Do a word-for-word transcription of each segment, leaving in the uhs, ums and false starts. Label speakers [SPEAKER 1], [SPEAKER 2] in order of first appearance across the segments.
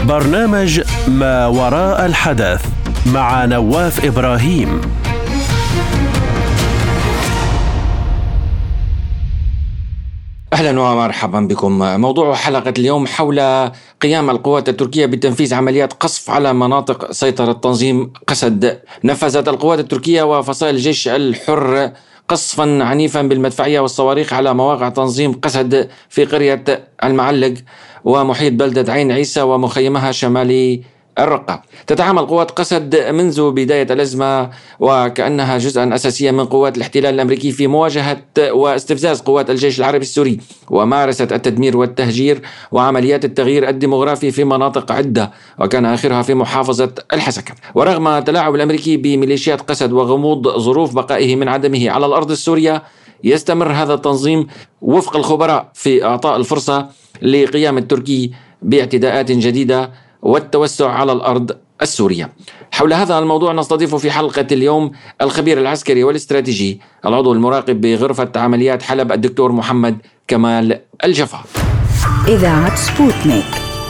[SPEAKER 1] برنامج ما وراء الحدث مع نواف إبراهيم.
[SPEAKER 2] أهلا ومرحبا بكم. موضوع حلقة اليوم حول قيام القوات التركية بتنفيذ عمليات قصف على مناطق سيطرة تنظيم قسد. نفذت القوات التركية وفصائل الجيش الحر قصفا عنيفا بالمدفعية والصواريخ على مواقع تنظيم قسد في قرية المعلق ومحيط بلدة عين عيسى ومخيمها شمالي الرقة. تتعامل قوات قسد منذ بداية الأزمة وكأنها جزءا أساسيا من قوات الاحتلال الأمريكي في مواجهة واستفزاز قوات الجيش العربي السوري ومارست التدمير والتهجير وعمليات التغيير الديمغرافي في مناطق عدة، وكان آخرها في محافظة الحسكة. ورغم التلاعب الأمريكي بميليشيات قسد وغموض ظروف بقائه من عدمه على الأرض السورية، يستمر هذا التنظيم وفق الخبراء في إعطاء الفرصة لقيام التركي باعتداءات جديدة والتوسع على الأرض السورية. حول هذا الموضوع نستضيف في حلقة اليوم الخبير العسكري والاستراتيجي العضو المراقب بغرفة عمليات حلب الدكتور محمد كمال الجفا.
[SPEAKER 3] إذاعة سبوتنيك.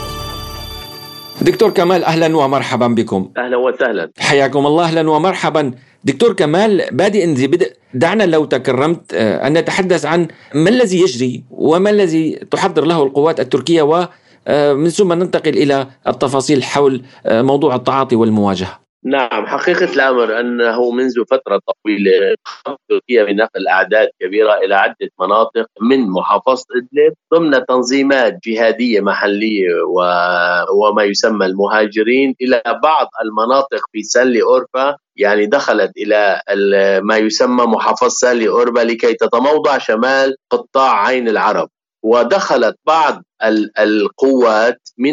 [SPEAKER 2] دكتور كمال، أهلا ومرحبا بكم.
[SPEAKER 4] أهلا وسهلا،
[SPEAKER 2] حياكم الله. أهلا ومرحبا. دكتور كمال، بادئ ذي بدء دعنا لو تكرمت أن نتحدث عن ما الذي يجري وما الذي تحضر له القوات التركية، و من ثم ننتقل إلى التفاصيل حول موضوع التعاطي والمواجهة.
[SPEAKER 4] نعم، حقيقة الأمر أنه منذ فترة طويلة قامت تركيا بنقل أعداد كبيرة إلى عدة مناطق من محافظة إدلب ضمن تنظيمات جهادية محلية و... وما يسمى المهاجرين إلى بعض المناطق في سالي أورفا، يعني دخلت إلى ما يسمى محافظة سالي أورفا لكي تتموضع شمال قطاع عين العرب. ودخلت بعض القوات من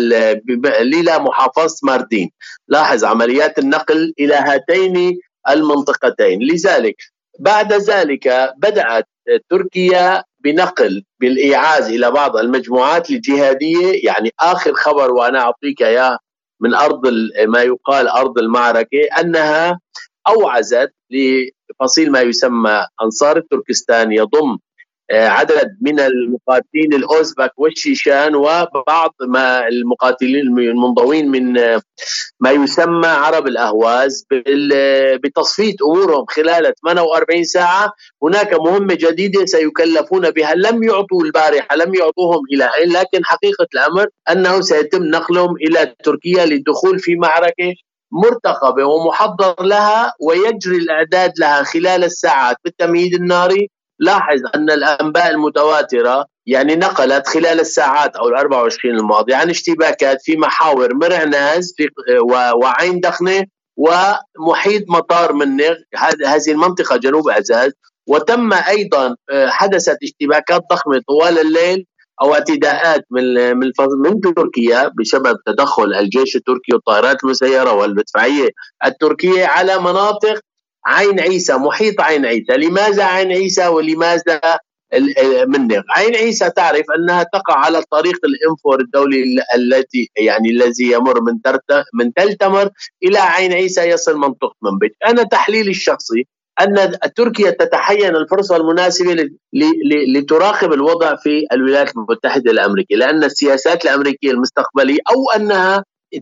[SPEAKER 4] إلى محافظة ماردين. لاحظ عمليات النقل إلى هاتين المنطقتين. لذلك بعد ذلك بدأت تركيا بنقل بالإيعاز إلى بعض المجموعات الجهادية. يعني آخر خبر وأنا أعطيك إياه من أرض ما يقال أرض المعركة أنها أوعزت لفصيل ما يسمى أنصار التركستان يضم عدد من المقاتلين الأوزبك والشيشان وبعض ما المقاتلين المنضوين من ما يسمى عرب الأهواز بتصفية أمورهم خلال ثمانية وأربعين ساعة. هناك مهمة جديدة سيكلفون بها لم يعطوا البارحة، لم يعطوهم إلى أين، لكن حقيقة الأمر أنه سيتم نقلهم إلى تركيا للدخول في معركة مرتقبة ومحضر لها ويجري الإعداد لها خلال الساعات بالتمهيد الناري. لاحظ أن الأنباء المتواترة يعني نقلت خلال الساعات أو الأربع وعشرين الماضية عن اشتباكات في محاور مرعناز في وعين دخنة ومحيط مطار منغ، هذه المنطقة جنوب عزاز. وتم أيضا حدثت اشتباكات ضخمة طوال الليل أو اعتداءات من من من تركيا بسبب تدخل الجيش التركي والطائرات المسيرة والمدفعية التركية على مناطق عين عيسى، محيط عين عيسى. لماذا عين عيسى ولماذا منغ؟ عين عيسى تعرف أنها تقع على طريق الإنفور الدولي التي يعني الذي يمر من ترت من تل تمر إلى عين عيسى يصل منطقة منبج. أنا تحليلي الشخصي أن تركيا تتحين الفرصة المناسبة لتراقب الوضع في الولايات المتحدة الأمريكية، لأن السياسات الأمريكية المستقبلية أو أنها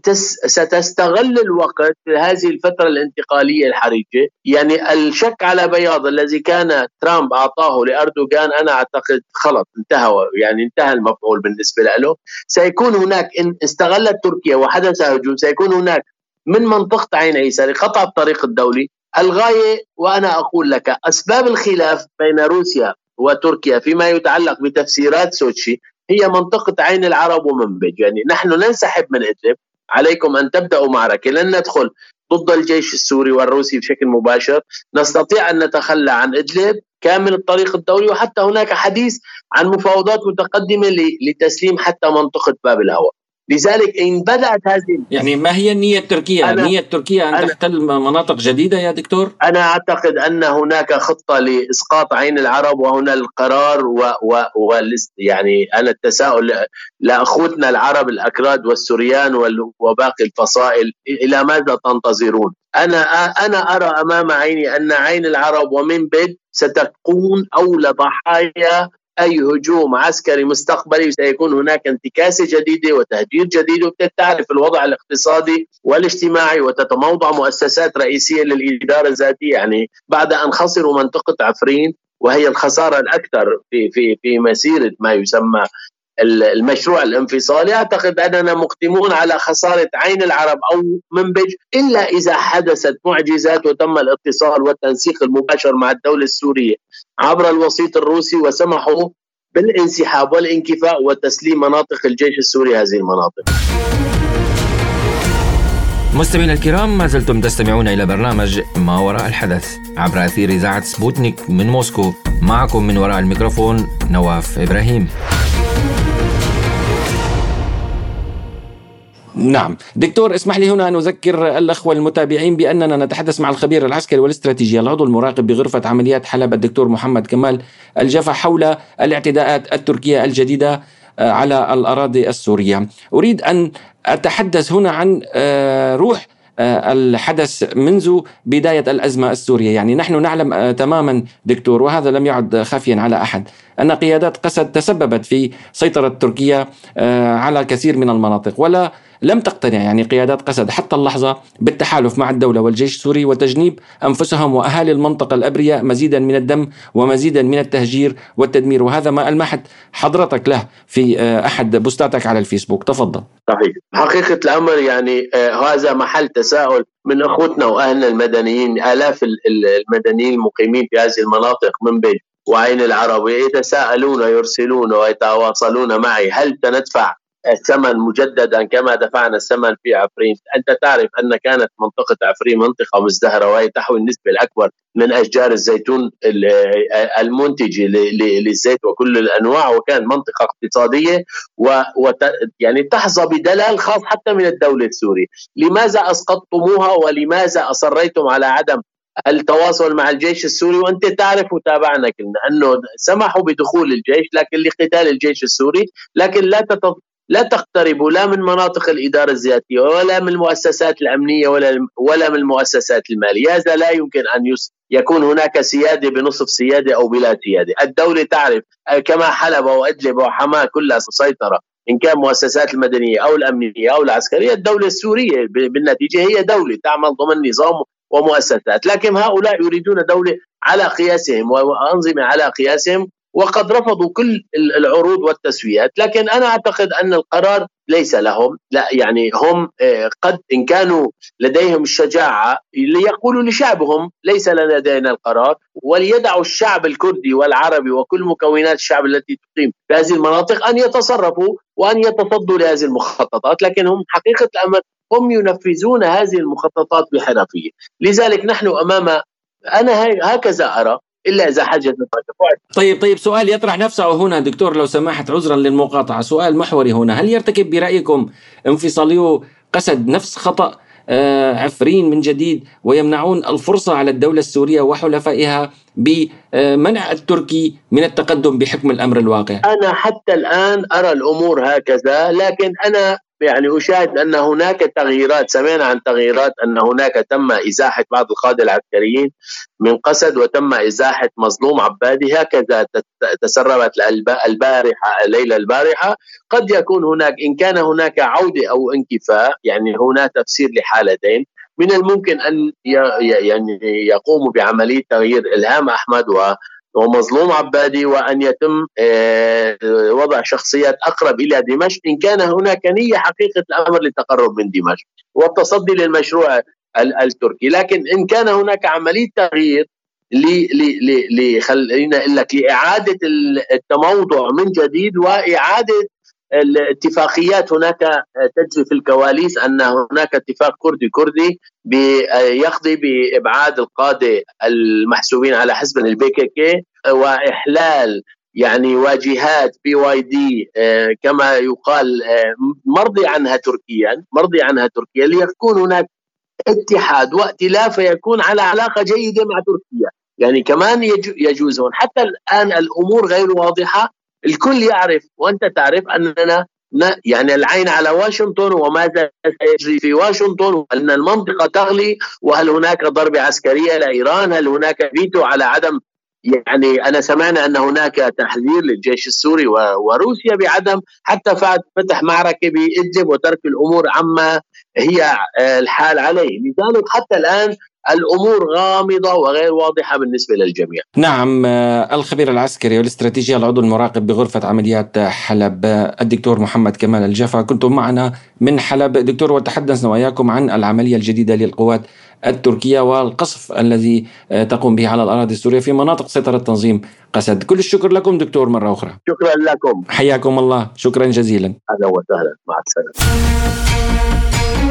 [SPEAKER 4] ستستغل الوقت في هذه الفترة الانتقالية الحرجة. يعني الشك على بياض الذي كان ترامب أعطاه لأردوغان أنا أعتقد خلط انتهى، يعني انتهى المفعول بالنسبة له. سيكون هناك إن استغلت تركيا وحدث هجوم، سيكون هناك من منطقة عين عيسى لقطع الطريق الدولي. الغاية وأنا أقول لك أسباب الخلاف بين روسيا وتركيا فيما يتعلق بتفسيرات سوتشي هي منطقة عين العرب ومنبج. يعني نحن ننسحب من إدلب، عليكم أن تبدأوا معركة، لن ندخل ضد الجيش السوري والروسي بشكل مباشر، نستطيع أن نتخلى عن إدلب كامل الطريق الدولي، وحتى هناك حديث عن مفاوضات متقدمة لتسليم حتى منطقة باب الهواء. لذلك إن بدأت هذه
[SPEAKER 2] يعني ما هي النية التركية؟ نية تركيا أن تحتل مناطق جديدة يا دكتور؟
[SPEAKER 4] أنا أعتقد أن هناك خطة لإسقاط عين العرب، وهنا القرار و, و, و يعني أنا التساؤل لأخوتنا العرب الأكراد والسوريان وباقي الفصائل إلى ماذا تنتظرون؟ أنا أنا أرى أمام عيني أن عين العرب ومنبج ستكون أول ضحايا أي هجوم عسكري مستقبلي سيكون هناك انتكاسة جديدة وتهجير جديد، وبتعرف الوضع الاقتصادي والاجتماعي، وتتموضع مؤسسات رئيسية للإدارة الذاتية. يعني بعد أن خسروا منطقة عفرين وهي الخسارة الأكثر في في في مسيرة ما يسمى المشروع الانفصالي، أعتقد أننا مقدمون على خسارة عين العرب أو منبج، إلا إذا حدثت معجزات وتم الاتصال والتنسيق المباشر مع الدولة السورية عبر الوسيط الروسي وسمحوا بالانسحاب والانكفاء وتسليم مناطق الجيش السوري هذه المناطق.
[SPEAKER 2] مستمعينا الكرام، ما زلتم تستمعون إلى برنامج ما وراء الحدث عبر أثير إذاعة سبوتنيك من موسكو. معكم من وراء الميكروفون نواف إبراهيم. نعم دكتور، اسمح لي هنا أن أذكر الأخوة المتابعين بأننا نتحدث مع الخبير العسكري والاستراتيجي العضو المراقب بغرفة عمليات حلب الدكتور محمد كمال الجفا حول الاعتداءات التركية الجديدة على الأراضي السورية. أريد أن أتحدث هنا عن روح الحدث منذ بداية الأزمة السورية. يعني نحن نعلم تماما دكتور، وهذا لم يعد خافيا على أحد، أن قيادات قسد تسببت في سيطرة تركيا على كثير من المناطق، ولا لم تقتنع يعني قيادات قسد حتى اللحظة بالتحالف مع الدولة والجيش السوري وتجنيب أنفسهم وأهالي المنطقة الأبرياء مزيدا من الدم ومزيدا من التهجير والتدمير، وهذا ما ألمحت حضرتك له في أحد بوستاتك على الفيسبوك. تفضل.
[SPEAKER 4] صحيح، حقيقة الأمر يعني هذا محل تساؤل من أخوتنا وأهلنا المدنيين، آلاف المدنيين المقيمين في هذه المناطق من بين وعين العرب يتساءلون ويرسلون ويتواصلون معي: هل سندفع الثمن مجددا كما دفعنا الثمن في عفرين؟ أنت تعرف أن كانت منطقة عفرين منطقة مزدهرة، وهي تحوي النسبة الأكبر من أشجار الزيتون المنتجة للزيت وكل الأنواع، وكان منطقة اقتصادية وت... يعني تحظى بدلال خاص حتى من الدولة السورية. لماذا أسقطتموها ولماذا أصريتم على عدم التواصل مع الجيش السوري؟ وأنت تعرف وتابعنا كلنا أنه سمحوا بدخول الجيش لكن لقتال الجيش السوري، لكن لا تت... لا تقتربوا لا من مناطق الإدارة الذاتية ولا من المؤسسات الأمنية ولا ولا من المؤسسات المالية. هذا لا يمكن أن يكون هناك سيادة بنصف سيادة أو بلا سيادة. الدولة تعرف كما حلب وإدلب وحماة كلها سيطرة، إن كان مؤسسات المدنية أو الأمنية أو العسكرية. الدولة السورية بالنتيجة هي دولة تعمل ضمن نظام ومؤسسات، لكن هؤلاء يريدون دولة على قياسهم وأنظمة على قياسهم، وقد رفضوا كل العروض والتسويات. لكن أنا أعتقد أن القرار ليس لهم، لا يعني هم قد إن كانوا لديهم الشجاعة ليقولوا لشعبهم ليس لدينا القرار، وليدعوا الشعب الكردي والعربي وكل مكونات الشعب التي تقيم في هذه المناطق أن يتصرفوا وأن يتصدوا لهذه المخططات. لكن هم حقيقة الأمر هم ينفذون هذه المخططات بحرفية. لذلك نحن أمام، أنا هكذا أرى، إلا إذا حدثت.
[SPEAKER 2] طيب طيب سؤال يطرح نفسه هنا دكتور لو سمحت، عذرا للمقاطعة، سؤال محوري هنا: هل يرتكب برأيكم انفصاليو قسد نفس خطأ عفرين من جديد ويمنعون الفرصة على الدولة السورية وحلفائها بمنع التركي من التقدم بحكم الأمر الواقع؟
[SPEAKER 4] أنا حتى الآن أرى الأمور هكذا، لكن أنا يعني أشاهد أن هناك تغييرات. سمعنا عن تغييرات أن هناك تم إزاحة بعض القادة العسكريين من قسد وتم إزاحة مظلوم عبادي، هكذا تسربت البارحة ليلة البارحة. قد يكون هناك، إن كان هناك عودة أو انكفاء، يعني هناك تفسير لحالتين. من الممكن أن يعني يقوموا بعملية تغيير إلهام أحمد و ومظلوم عبادي، وأن يتم وضع شخصيات أقرب إلى دمشق إن كان هناك نية حقيقة الأمر للتقرب من دمشق والتصدي للمشروع التركي. لكن إن كان هناك عملية تغيير خلينا لك لإعادة التموضع من جديد وإعادة الاتفاقيات، هناك تجري في الكواليس أن هناك اتفاق كردي كردي يقضي بإبعاد القادة المحسوبين على حزب البي كي كي وإحلال يعني واجهات بي واي دي كما يقال مرضي عنها تركيا مرضي عنها تركيا ليكون هناك اتحاد وائتلاف يكون على علاقة جيدة مع تركيا. يعني كمان يجوزون. حتى الآن الأمور غير واضحة، الكل يعرف وأنت تعرف أننا يعني العين على واشنطن وماذا سيجري في واشنطن، وأن المنطقة تغلي، وهل هناك ضربة عسكرية لإيران، هل هناك فيتو على عدم يعني أنا سمعنا أن هناك تحذير للجيش السوري وروسيا بعدم حتى فتح معركة بإدلب وترك الأمور عما هي الحال عليه. لذلك حتى الآن الأمور غامضة وغير واضحة بالنسبة للجميع.
[SPEAKER 2] نعم، الخبير العسكري والاستراتيجي العضو المراقب بغرفة عمليات حلب الدكتور محمد كمال الجفا، كنتم معنا من حلب دكتور، وتحدثنا وإياكم عن العملية الجديدة للقوات التركية والقصف الذي تقوم به على الأراضي السورية في مناطق سيطرة تنظيم قسد. كل الشكر لكم دكتور مرة أخرى.
[SPEAKER 4] شكرا لكم،
[SPEAKER 2] حياكم الله، شكرا جزيلا.
[SPEAKER 4] أهلا وسهلا، مع السلامة.